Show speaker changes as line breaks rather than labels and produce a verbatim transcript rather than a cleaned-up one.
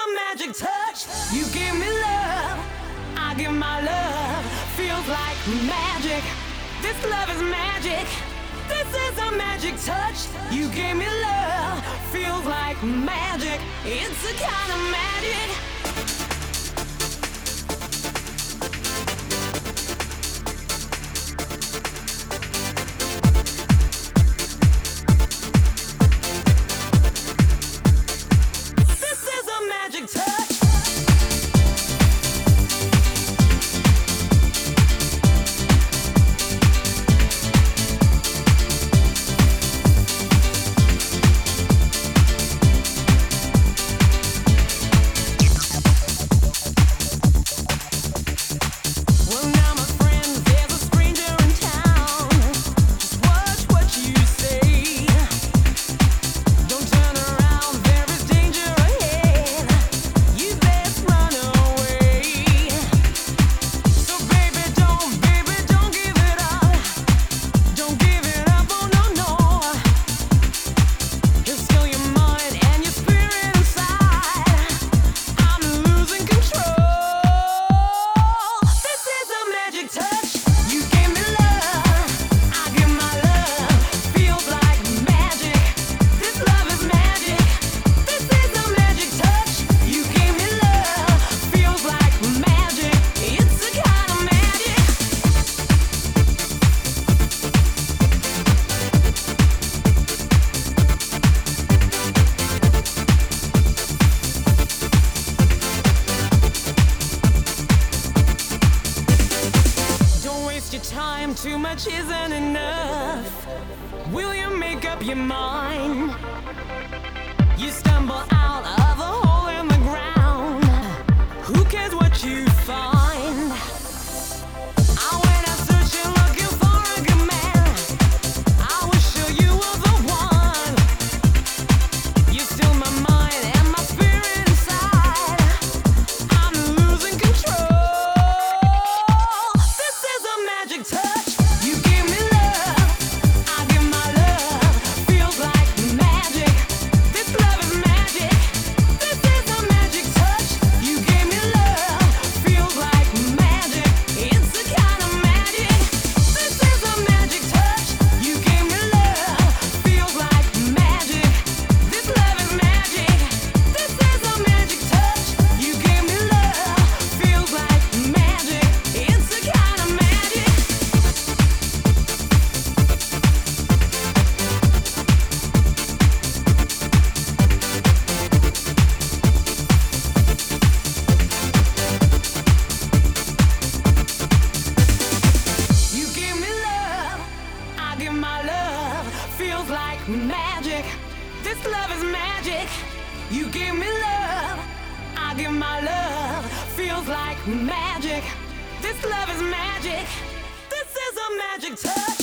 magic touch. You give me love, I give my love. Feels like magic. This love is magic. This is a magic touch. You give me love, feels like magic. It's a kind of magic. Time too much isn't enough. Will you make up your mind? You stumble out of a hole in the ground. Who cares what you find? I went out searching, looking for a good man. I was sure you were the one. You steal my mind and my spirit inside. I'm losing control. Touch. You give me love, I give my love. Feels like magic. This love is magic. This is a magic touch. You give me love, feels like magic. It's a kind of magic. This is a magic touch. You give me love, feels like magic. This love is magic. This is a magic touch. You give me love, feels like magic. It's a kind of magic. Feels like magic. This love is magic. You give me love, I give my love. Feels like magic. This love is magic. This is a magic touch.